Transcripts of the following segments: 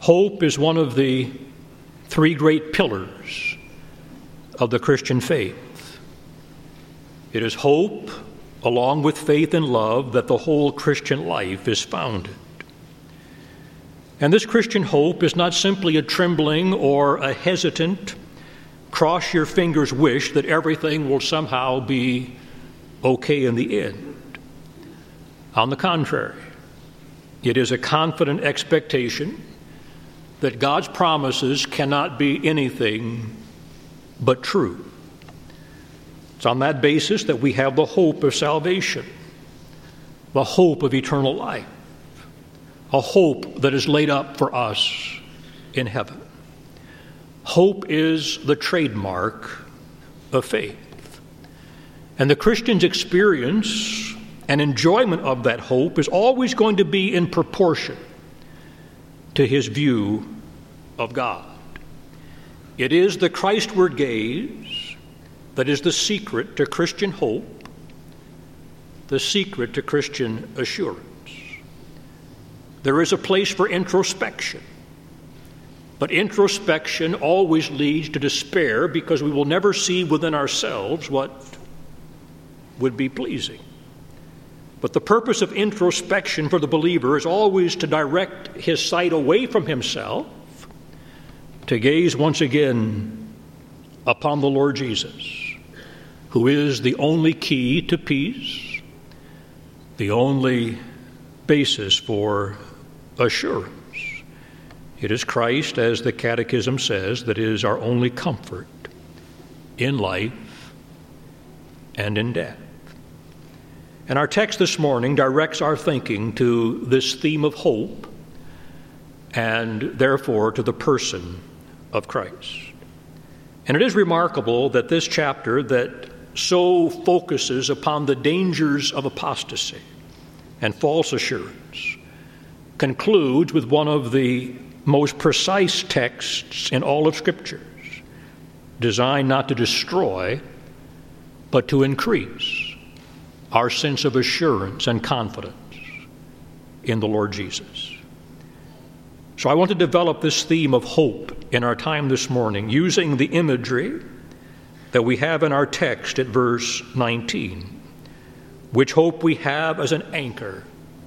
Hope is one of the three great pillars of the Christian faith. It is hope, along with faith and love, that the whole Christian life is founded. And this Christian hope is not simply a trembling or a hesitant, cross your fingers wish that everything will somehow be okay in the end. On the contrary, it is a confident expectation that God's promises cannot be anything but true. It's on that basis that we have the hope of salvation, the hope of eternal life, a hope that is laid up for us in heaven. Hope is the trademark of faith. And the Christian's experience and enjoyment of that hope is always going to be in proportion to his view of God. It is the Christward gaze that is the secret to Christian hope, the secret to Christian assurance. There is a place for introspection, but introspection always leads to despair because we will never see within ourselves what would be pleasing. But the purpose of introspection for the believer is always to direct his sight away from himself, to gaze once again upon the Lord Jesus, who is the only key to peace, the only basis for assurance. It is Christ, as the Catechism says, that is our only comfort in life and in death. And our text this morning directs our thinking to this theme of hope and therefore to the person of Christ. And it is remarkable that this chapter that so focuses upon the dangers of apostasy and false assurance concludes with one of the most precise texts in all of Scriptures, designed not to destroy, but to increase our sense of assurance and confidence in the Lord Jesus. So I want to develop this theme of hope in our time this morning using the imagery that we have in our text at verse 19, which hope we have as an anchor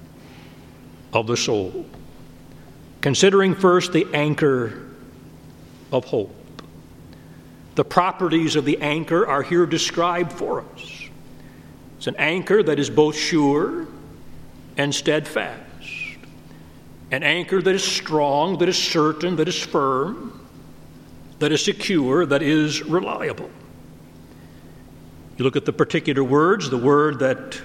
of the soul. Considering first the anchor of hope. The properties of the anchor are here described for us. It's an anchor that is both sure and steadfast. An anchor that is strong, that is certain, that is firm, that is secure, that is reliable. You look at the particular words, the word that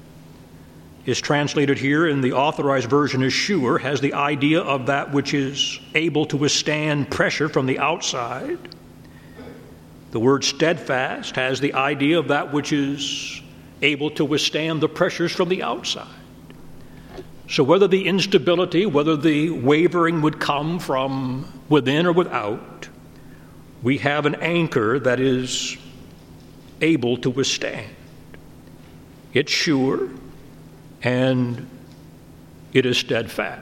is translated here in the Authorized Version as sure has the idea of that which is able to withstand pressure from the outside. The word steadfast has the idea of that which is able to withstand the pressures from the outside. So whether the instability, whether the wavering would come from within or without, we have an anchor that is able to withstand. It's sure and it is steadfast.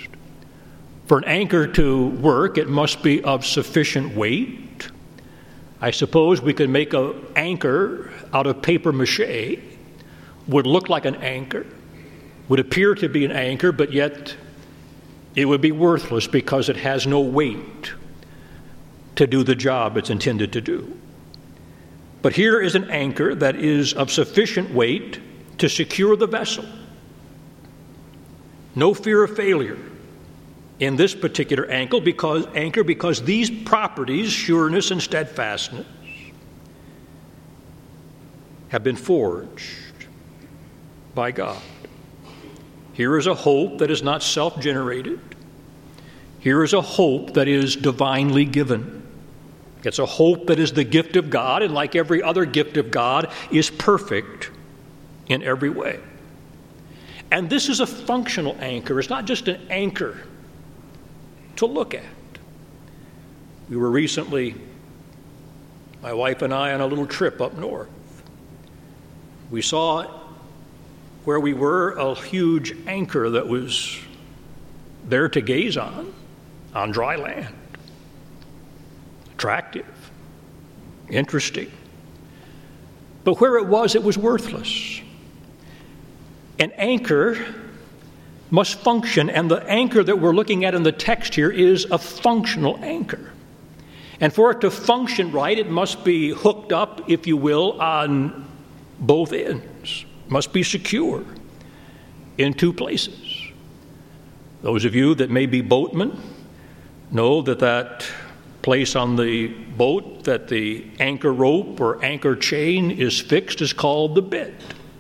For an anchor to work, it must be of sufficient weight. I suppose we could make an anchor out of paper mache, would look like an anchor, would appear to be an anchor, but yet it would be worthless because it has no weight to do the job it's intended to do. But here is an anchor that is of sufficient weight to secure the vessel. No fear of failure in this particular anchor because these properties, sureness and steadfastness, have been forged by God. Here is a hope that is not self-generated. Here is a hope that is divinely given. It's a hope that is the gift of God, and like every other gift of God, is perfect in every way. And this is a functional anchor. It's not just an anchor to look at. We were recently, my wife and I, on a little trip up north. We saw where we were a huge anchor that was there to gaze on. on dry land. Attractive, interesting. But where it was worthless. An anchor must function, and the anchor that we're looking at in the text here is a functional anchor. And for it to function right, it must be hooked up, if you will, on both ends. It must be secure in two places. Those of you that may be boatmen know that place on the boat that the anchor rope or anchor chain is fixed is called the bitt.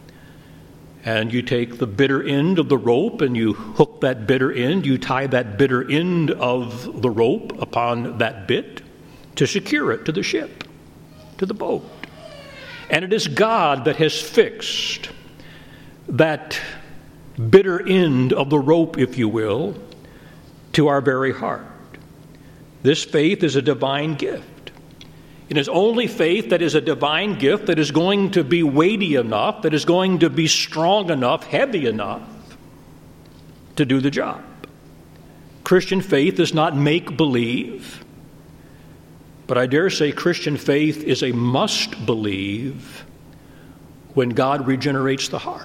And you take the bitter end of the rope and you hook that bitter end, you tie that bitter end of the rope upon that bitt to secure it to the ship, to the boat. And it is God that has fixed that bitter end of the rope, if you will, to our very heart. This faith is a divine gift. It is only faith that is a divine gift that is going to be weighty enough, that is going to be strong enough, heavy enough to do the job. Christian faith is not make-believe, but I dare say Christian faith is a must-believe when God regenerates the heart.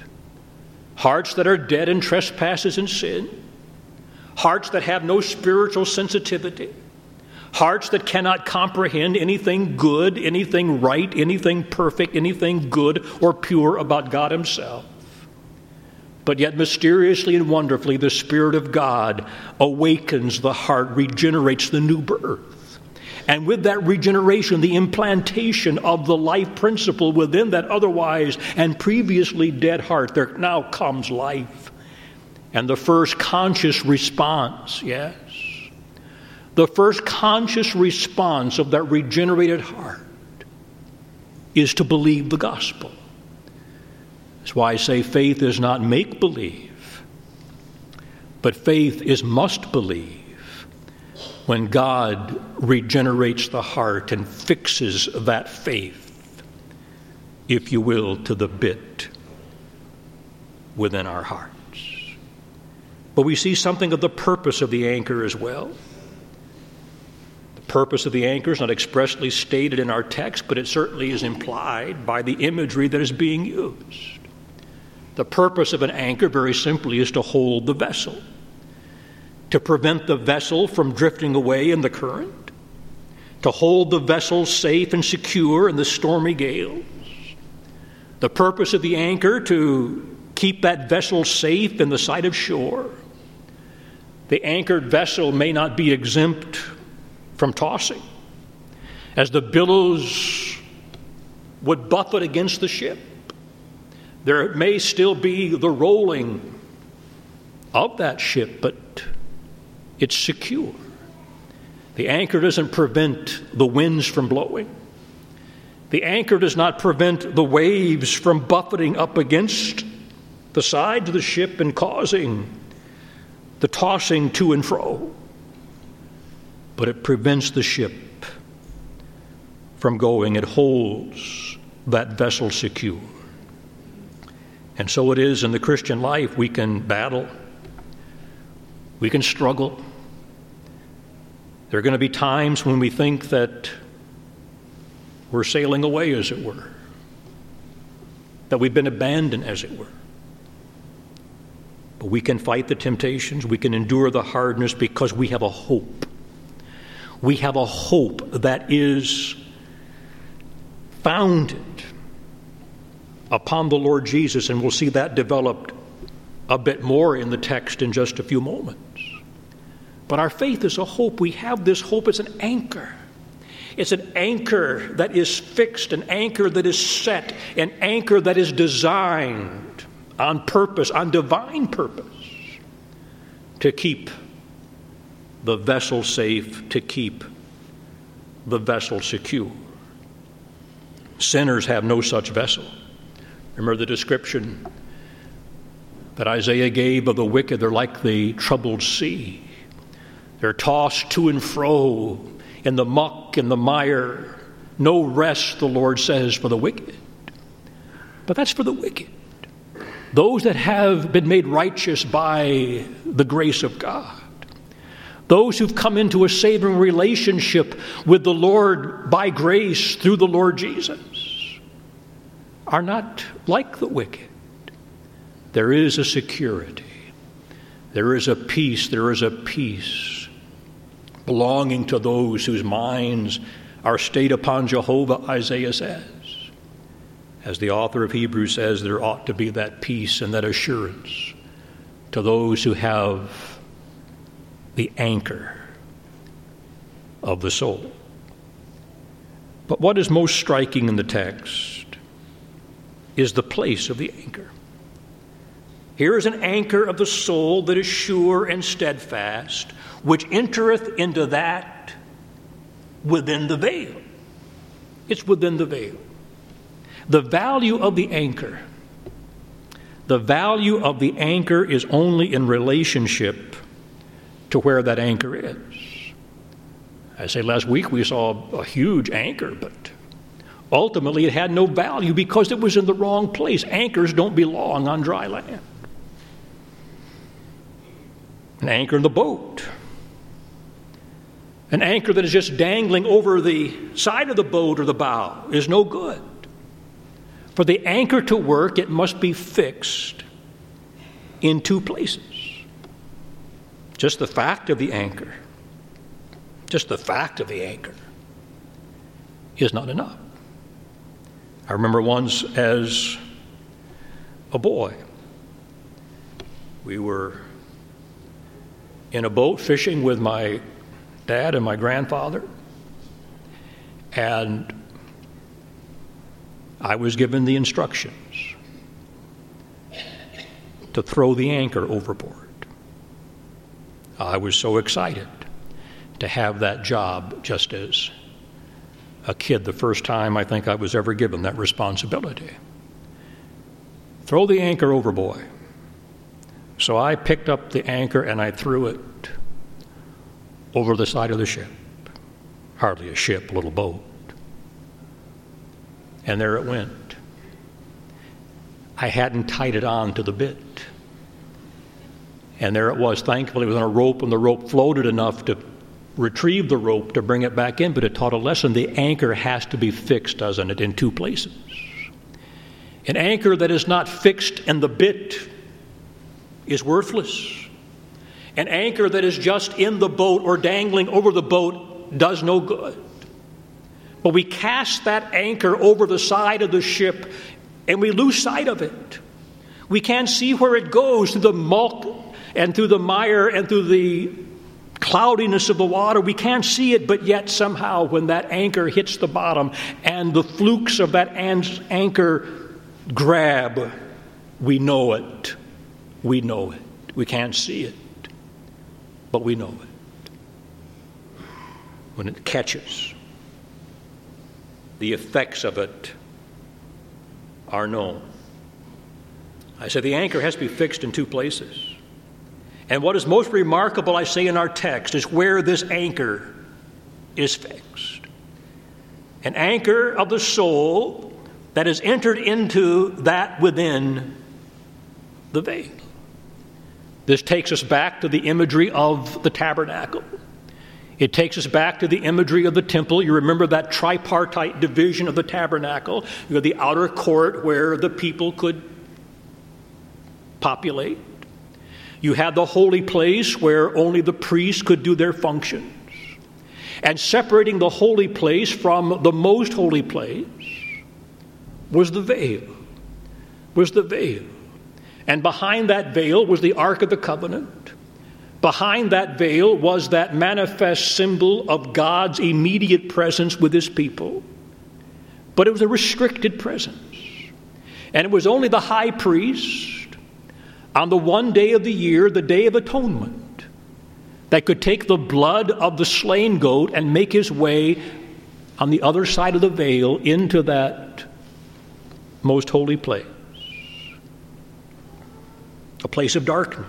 Hearts that are dead in trespasses and sin, hearts that have no spiritual sensitivity, hearts that cannot comprehend anything good, anything right, anything perfect, anything good or pure about God Himself. But yet mysteriously and wonderfully, the Spirit of God awakens the heart, regenerates the new birth. And with that regeneration, the implantation of the life principle within that otherwise and previously dead heart, there now comes life. And the first conscious response, yes, the first conscious response of that regenerated heart is to believe the gospel. That's why I say faith is not make-believe, but faith is must-believe when God regenerates the heart and fixes that faith, if you will, to the bit within our hearts. But we see something of the purpose of the anchor as well. The purpose of the anchor is not expressly stated in our text, but it certainly is implied by the imagery that is being used. The purpose of an anchor, very simply, is to hold the vessel, to prevent the vessel from drifting away in the current, to hold the vessel safe and secure in the stormy gales. The purpose of the anchor, to keep that vessel safe in the sight of shore. The anchored vessel may not be exempt from tossing, as the billows would buffet against the ship. There may still be the rolling of that ship, but it's secure. The anchor doesn't prevent the winds from blowing. The anchor does not prevent the waves from buffeting up against the sides of the ship and causing the tossing to and fro. But it prevents the ship from going. It holds that vessel secure. And so it is in the Christian life. We can battle. We can struggle. There are going to be times when we think that we're sailing away, as it were, that we've been abandoned, as it were. But we can fight the temptations. We can endure the hardness because we have a hope. We have a hope that is founded upon the Lord Jesus, and we'll see that developed a bit more in the text in just a few moments. But our faith is a hope. We have this hope as an anchor. It's an anchor that is fixed, an anchor that is set, an anchor that is designed on purpose, on divine purpose, to keep the vessel safe, to keep the vessel secure. Sinners have no such vessel. Remember the description that Isaiah gave of the wicked. They're like the troubled sea. They're tossed to and fro in the muck and the mire. No rest, the Lord says, for the wicked. But that's for the wicked. Those that have been made righteous by the grace of God. those who've come into a saving relationship with the Lord by grace through the Lord Jesus, are not like the wicked. There is a security. There is a peace. There is a peace belonging to those whose minds are stayed upon Jehovah, Isaiah says. As the author of Hebrews says, there ought to be that peace and that assurance to those who have the anchor of the soul. But what is most striking in the text is the place of the anchor. Here is an anchor of the soul that is sure and steadfast, which entereth into that within the veil. It's within the veil. The value of the anchor. The value of the anchor is only in relationship to where that anchor is. I say last week we saw a huge anchor, but ultimately it had no value because it was in the wrong place. Anchors don't belong on dry land. An anchor in the boat. An anchor that is just dangling over the side of the boat or the bow is no good. For the anchor to work, it must be fixed in two places. Just the fact of the anchor, is not enough. I remember once as a boy, we were in a boat fishing with my dad and my grandfather, and I was given the instructions to throw the anchor overboard. I was so excited to have that job just as a kid, the first time I think I was ever given that responsibility. Throw the anchor overboard. So I picked up the anchor and I threw it over the side of the ship. Hardly a ship, a little boat. And there it went. I hadn't tied it on to the bit. And there it was. Thankfully, it was on a rope, and the rope floated enough to retrieve the rope to bring it back in, but it taught a lesson. The anchor has to be fixed, doesn't it, in two places. An anchor that is not fixed in the bit is worthless. An anchor that is just in the boat or dangling over the boat does no good. But we cast that anchor over the side of the ship and we lose sight of it. We can't see where it goes through the muck and through the mire and through the cloudiness of the water. We can't see it, but yet somehow when that anchor hits the bottom and the flukes of that anchor grab, we know it. We know it. We can't see it, but we know it. When it catches, the effects of it are known. I said the anchor has to be fixed in two places. And what is most remarkable, I say in our text, is where this anchor is fixed. An anchor of the soul that is entered into that within the veil. This takes us back to the imagery of the tabernacle. It takes us back to the imagery of the temple. You remember that tripartite division of the tabernacle. You have the outer court where the people could populate. You had the holy place where only the priests could do their functions. And separating the holy place from the most holy place was the veil. And behind that veil was the Ark of the Covenant. Behind that veil was that manifest symbol of God's immediate presence with his people. But it was a restricted presence. And it was only the high priest on the one day of the year, the Day of Atonement, that could take the blood of the slain goat and make his way on the other side of the veil into that most holy place. A place of darkness.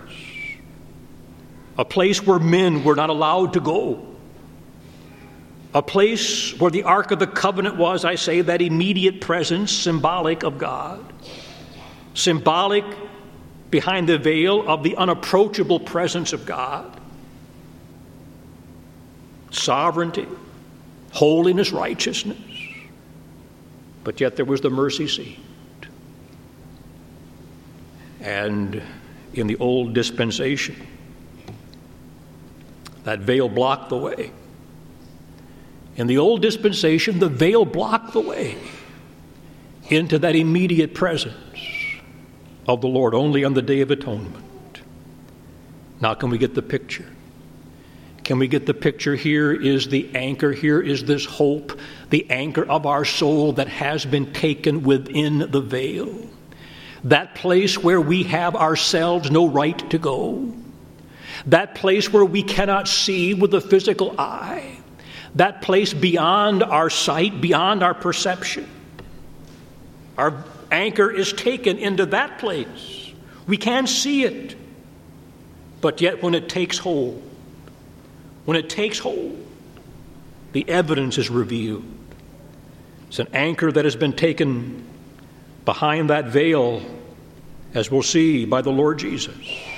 A place where men were not allowed to go. A place where the Ark of the Covenant was, I say, that immediate presence, symbolic of God. Symbolic behind the veil of the unapproachable presence of God. sovereignty, holiness, righteousness. But yet there was the mercy seat. And in the old dispensation, that veil blocked the way. In the old dispensation, the veil blocked the way into that immediate presence of the Lord only on the Day of Atonement. Now, can we get the picture? Can we get the picture? Here is the anchor. Here is this hope, the anchor of our soul that has been taken within the veil. That place where we have ourselves no right to go. That place where we cannot see with the physical eye. That place beyond our sight, beyond our perception. Our anchor is taken into that place. We can't see it. But yet when it takes hold, the evidence is revealed. It's an anchor that has been taken behind that veil, as we'll see, by the Lord Jesus,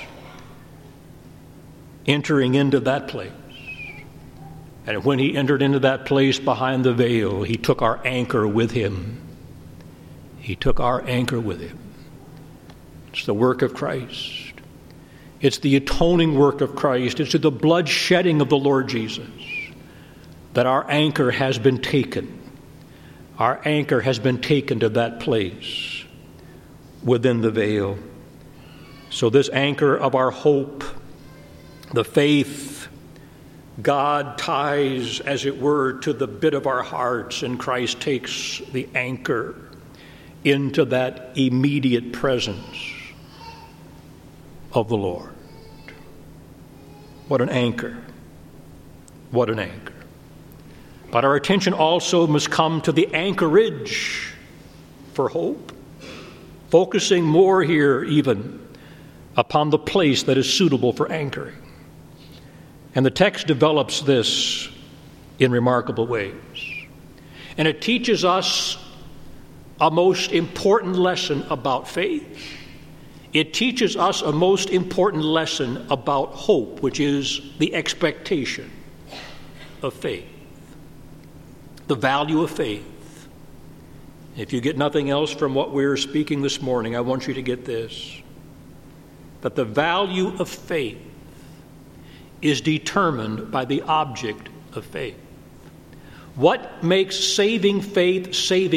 entering into that place. And when he entered into that place behind the veil, he took our anchor with him. He took our anchor with him. It's the work of Christ. It's the atoning work of Christ. It's the blood shedding of the Lord Jesus that our anchor has been taken. Our anchor has been taken to that place within the veil. So this anchor of our hope, the faith, God ties, as it were, to the bit of our hearts, and Christ takes the anchor into that immediate presence of the Lord. What an anchor. What an anchor. But our attention also must come to the anchorage for hope, focusing more here even upon the place that is suitable for anchoring. And the text develops this in remarkable ways. And it teaches us a most important lesson about faith. It teaches us a most important lesson about hope, which is the expectation of faith. The value of faith. If you get nothing else from what we're speaking this morning, I want you to get this: that the value of faith is determined by the object of faith. What makes saving faith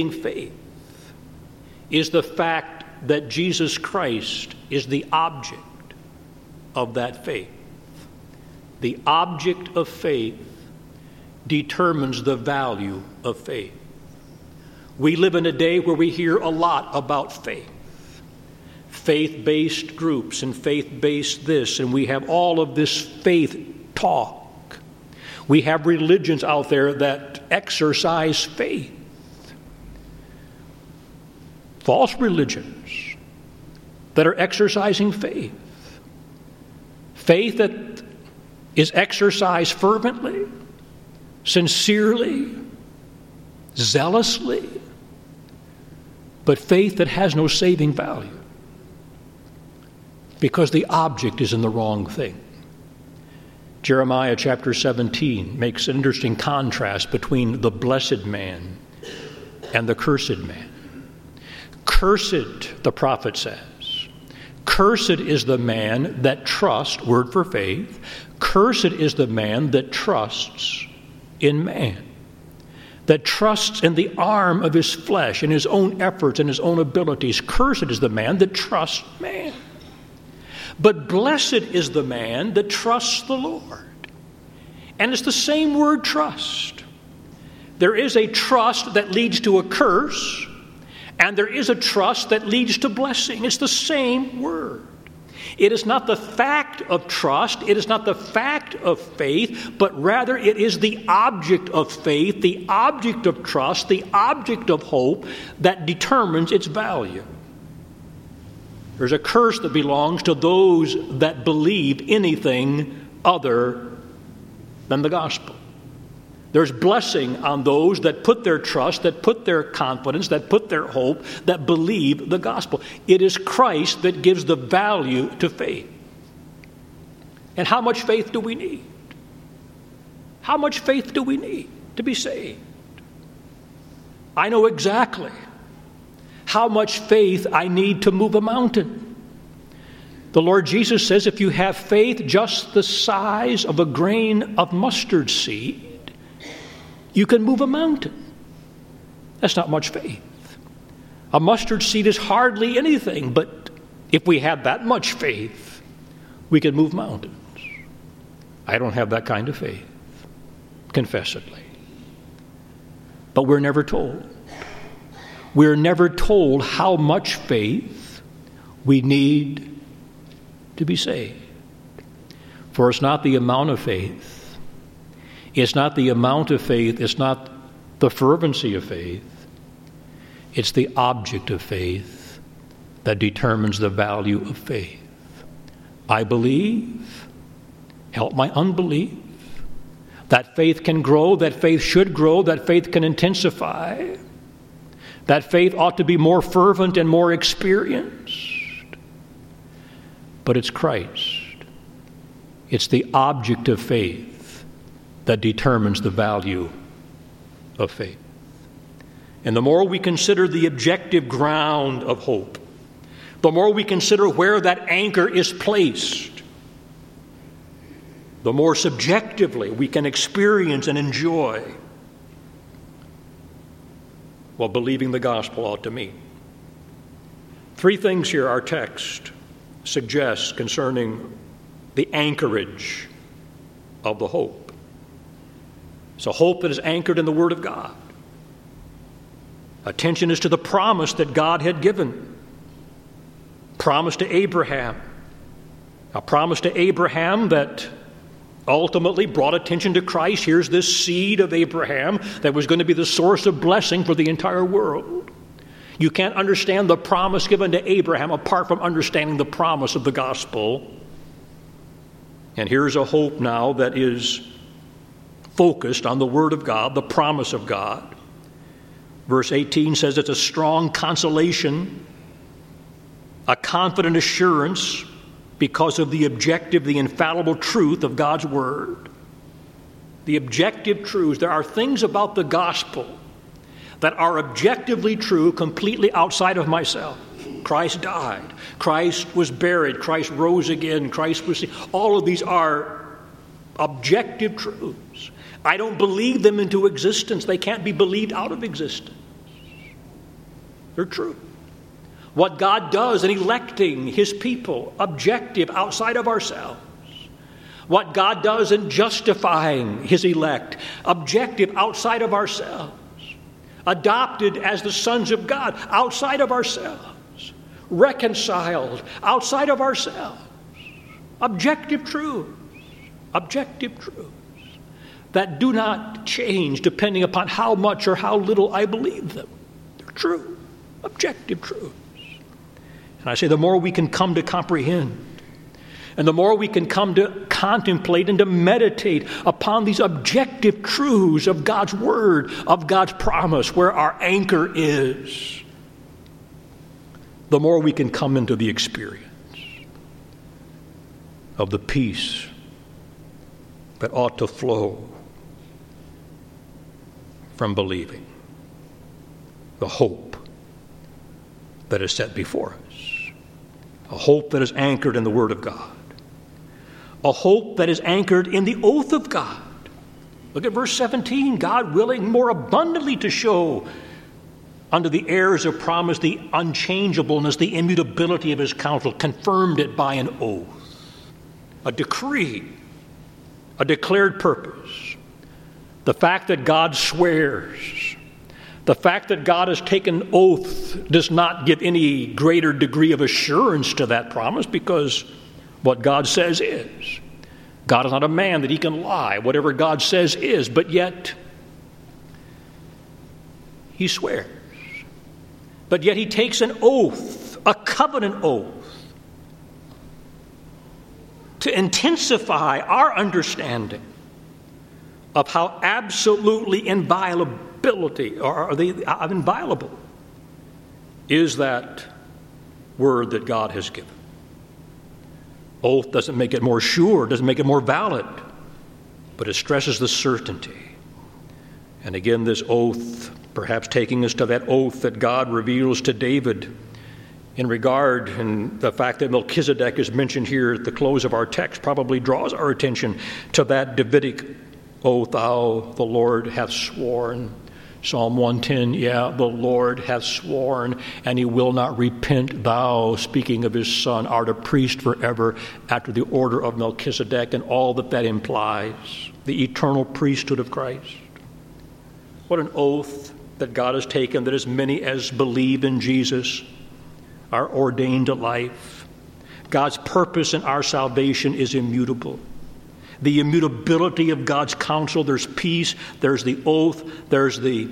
is the fact that Jesus Christ is the object of that faith. The object of faith determines the value of faith. We live in a day where we hear a lot about faith. Faith-based groups and faith-based this, and we have all of this faith talk. We have religions out there that exercise faith. False religions that are exercising faith. Faith that is exercised fervently, sincerely, zealously, but faith that has no saving value because the object is in the wrong thing. Jeremiah chapter 17 makes an interesting contrast between the blessed man and the cursed man. Cursed, the prophet says, cursed is the man that trusts, word for faith, cursed is the man that trusts in man, that trusts in the arm of his flesh, in his own efforts and his own abilities. Cursed is the man that trusts man. But blessed is the man that trusts the Lord. And it's the same word, trust. There is a trust that leads to a curse, and there is a trust that leads to blessing. It's the same word. It is not the fact of trust, it is not the fact of faith, but rather it is the object of faith, the object of trust, the object of hope that determines its value. There's a curse that belongs to those that believe anything other than the gospel. There's blessing on those that put their trust, that put their confidence, that put their hope, that believe the gospel. It is Christ that gives the value to faith. And how much faith do we need? How much faith do we need to be saved? I know exactly how much faith I need to move a mountain. The Lord Jesus says if you have faith just the size of a grain of mustard seed, you can move a mountain. That's not much faith. A mustard seed is hardly anything, but if we had that much faith, we could move mountains. I don't have that kind of faith, confessedly. But we're never told. We're never told how much faith we need to be saved. For it's not the amount of faith. It's not the amount of faith. It's not the fervency of faith. It's the object of faith that determines the value of faith. I believe. Help my unbelief. That faith can grow, that faith should grow, that faith can intensify. That faith ought to be more fervent and more experienced. But it's Christ. It's the object of faith that determines the value of faith. And the more we consider the objective ground of hope, the more we consider where that anchor is placed, the more subjectively we can experience and enjoy what believing the gospel ought to mean. Three things here our text suggests concerning the anchorage of the hope. It's a hope that is anchored in the Word of God. Attention is to the promise that God had given. Promise to Abraham. A promise to Abraham that ultimately brought attention to Christ. Here's this seed of Abraham that was going to be the source of blessing for the entire world. You can't understand the promise given to Abraham apart from understanding the promise of the gospel. And here's a hope now that is focused on the Word of God, the promise of God. Verse 18 says it's a strong consolation, a confident assurance because of the objective, the infallible truth of God's Word. The objective truths. There are things about the gospel that are objectively true, completely outside of myself. Christ died. Christ was buried. Christ rose again. Christ was... All of these are objective truths. I don't believe them into existence. They can't be believed out of existence. They're true. What God does in electing His people, objective, outside of ourselves. What God does in justifying His elect, objective, outside of ourselves. Adopted as the sons of God, outside of ourselves. Reconciled, outside of ourselves. Objective truths. Objective truths that do not change depending upon how much or how little I believe them. They're true. Objective truths. And I say the more we can come to comprehend, and the more we can come to contemplate and to meditate upon these objective truths of God's Word, of God's promise, where our anchor is, the more we can come into the experience of the peace that ought to flow from believing, the hope that is set before us, a hope that is anchored in the Word of God, a hope that is anchored in the oath of God. Look at verse 17. God willing more abundantly to show unto the heirs of promise the unchangeableness, the immutability of His counsel, confirmed it by an oath, a decree, a declared purpose. The fact that God swears, the fact that God has taken oath does not give any greater degree of assurance to that promise, because what God says is. God is not a man that He can lie. Whatever God says is, but yet He swears. But yet He takes an oath, a covenant oath, to intensify our understanding of how absolutely inviolable is that word that God has given. Oath doesn't make it more sure, doesn't make it more valid. but it stresses the certainty. And again, this oath, perhaps taking us to that oath that God reveals to David in regard, and the fact that Melchizedek is mentioned here at the close of our text probably draws our attention to that Davidic oath, thou, the Lord, hath sworn. Psalm 110, the Lord hath sworn, and he will not repent. Thou, speaking of his Son, art a priest forever after the order of Melchizedek, and all that implies, the eternal priesthood of Christ. What an oath that God has taken, that as many as believe in Jesus are ordained to life. God's purpose in our salvation is immutable. The immutability of God's counsel, there's peace, there's the oath, there's the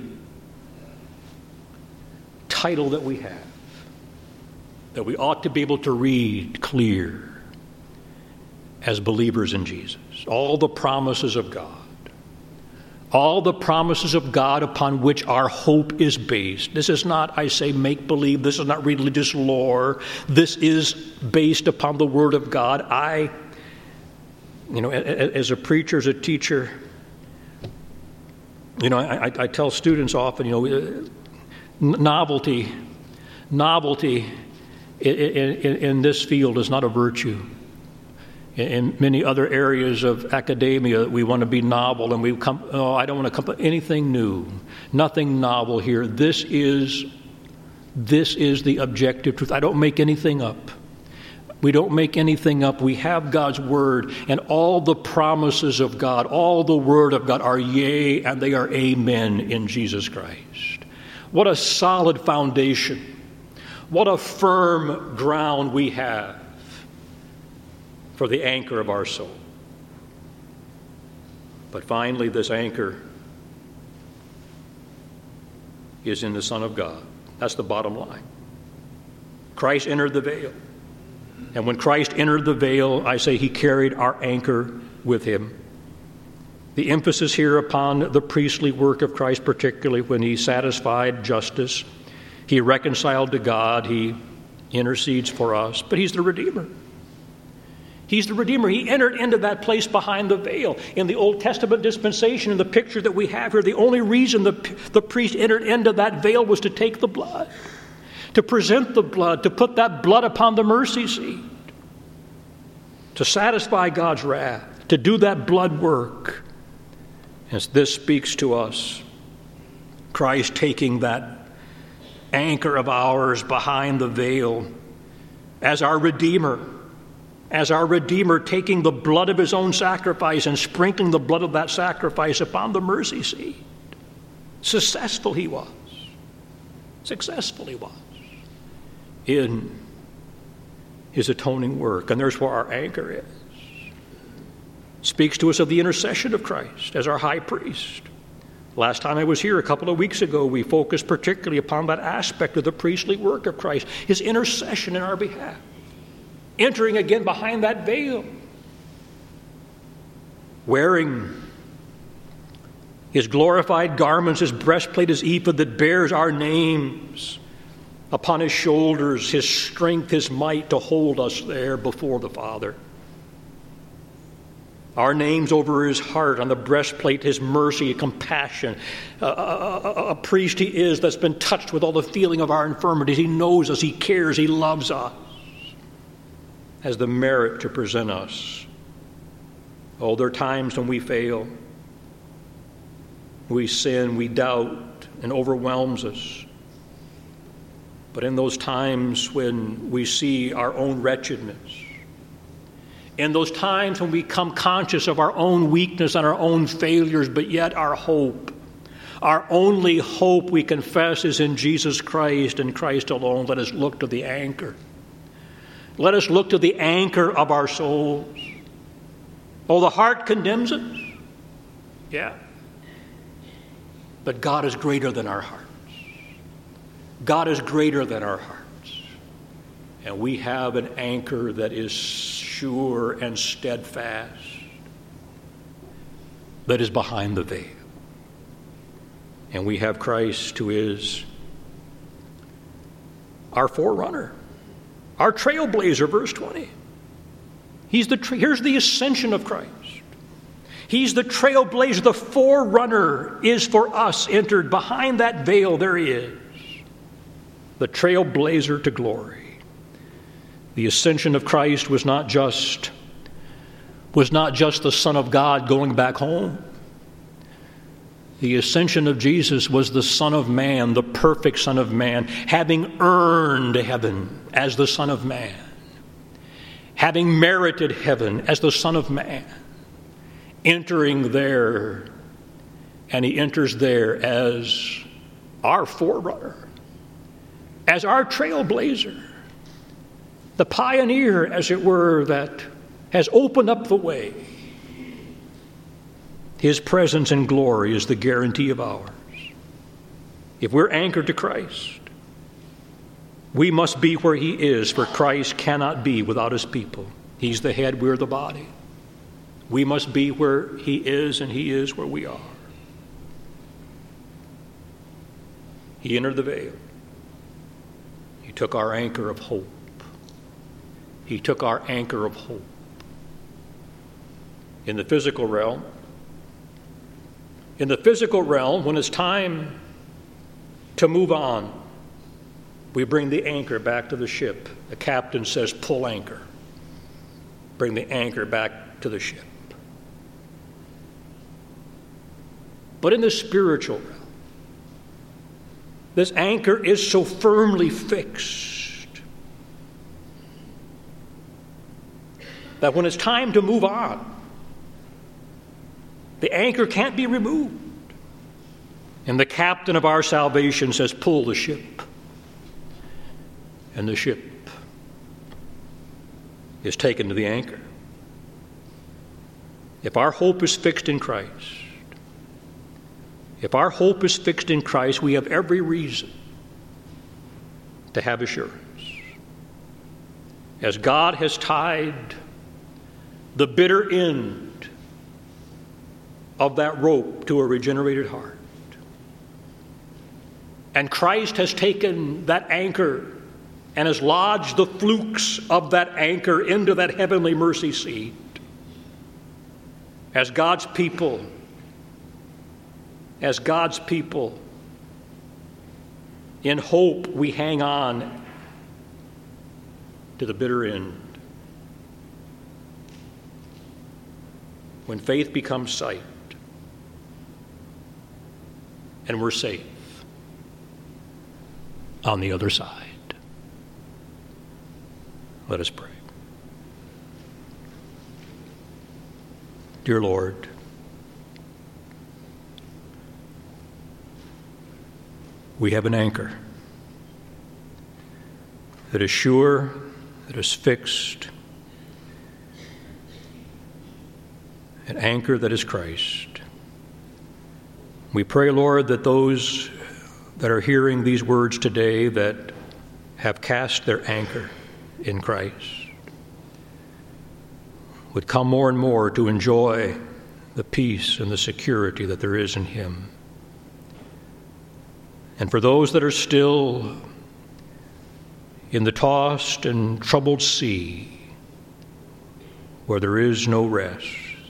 title that we have, that we ought to be able to read clear as believers in Jesus. All the promises of God. All the promises of God upon which our hope is based. This is not, I say, make-believe. This is not religious lore. This is based upon the Word of God. As a preacher, as a teacher, I tell students often, novelty in this field is not a virtue. In many other areas of academia, we want to be novel, and I don't want to come up with anything new, nothing novel here. This is the objective truth. I don't make anything up. We don't make anything up. We have God's Word, and all the promises of God, all the Word of God are yea, and they are amen in Jesus Christ. What a solid foundation. What a firm ground we have for the anchor of our soul. But finally, this anchor is in the Son of God. That's the bottom line. Christ entered the veil. And when Christ entered the veil, I say he carried our anchor with him. The emphasis here upon the priestly work of Christ, particularly when he satisfied justice, he reconciled to God, he intercedes for us, but he's the Redeemer. He's the Redeemer. He entered into that place behind the veil. In the Old Testament dispensation, in the picture that we have here, the only reason the priest entered into that veil was to take the blood, to present the blood, to put that blood upon the mercy seat, to satisfy God's wrath, to do that blood work. As this speaks to us, Christ taking that anchor of ours behind the veil as our Redeemer, taking the blood of his own sacrifice and sprinkling the blood of that sacrifice upon the mercy seat. Successful he was in his atoning work. And there's where our anchor is. Speaks to us of the intercession of Christ as our high priest. Last time I was here, a couple of weeks ago, we focused particularly upon that aspect of the priestly work of Christ, his intercession in our behalf. Entering again behind that veil, wearing his glorified garments, his breastplate, his ephod that bears our names upon his shoulders, his strength, his might to hold us there before the Father. Our names over his heart, on the breastplate, his mercy, compassion. A priest he is that's been touched with all the feeling of our infirmities. He knows us, he cares, he loves us. Has the merit to present us. Oh, there are times when we fail. We sin, we doubt, and overwhelms us. But in those times when we see our own wretchedness, in those times when we become conscious of our own weakness and our own failures, but yet our hope, our only hope we confess is in Jesus Christ and Christ alone, let us look to the anchor. Let us look to the anchor of our souls. Oh, the heart condemns us. Yeah. But God is greater than our hearts. God is greater than our hearts. And we have an anchor that is sure and steadfast, that is behind the veil. And we have Christ, who is our forerunner, our trailblazer, verse 20. Here's the ascension of Christ. He's the trailblazer. The forerunner is for us entered. Behind that veil there he is, the trailblazer to glory. The ascension of Christ was not just the Son of God going back home. The ascension of Jesus was the Son of Man, the perfect Son of Man, having earned heaven as the Son of Man, having merited heaven as the Son of Man, entering there, and he enters there as our forerunner, as our trailblazer, the pioneer, as it were, that has opened up the way. His presence and glory is the guarantee of ours. If we're anchored to Christ, we must be where he is, for Christ cannot be without his people. He's the head, we're the body. We must be where he is, and he is where we are. He entered the veil. He took our anchor of hope. He took our anchor of hope. In the physical realm, when it's time to move on, we bring the anchor back to the ship. The captain says, pull anchor. Bring the anchor back to the ship. But in the spiritual realm, this anchor is so firmly fixed that when it's time to move on, the anchor can't be removed. And the captain of our salvation says, pull the ship. And the ship is taken to the anchor. If our hope is fixed in Christ, we have every reason to have assurance. As God has tied the bitter end of that rope to a regenerated heart, and Christ has taken that anchor and has lodged the flukes of that anchor into that heavenly mercy seat, as God's people, in hope we hang on to the bitter end. When faith becomes sight, and we're safe on the other side. Let us pray. Dear Lord, we have an anchor that is sure, that is fixed, an anchor that is Christ. We pray, Lord, that those that are hearing these words today that have cast their anchor in Christ would come more and more to enjoy the peace and the security that there is in him. And for those that are still in the tossed and troubled sea where there is no rest,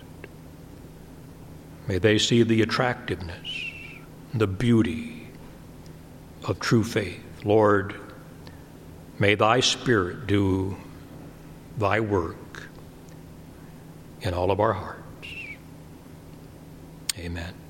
may they see the attractiveness, the beauty of true faith. Lord, may thy Spirit do thy work in all of our hearts. Amen.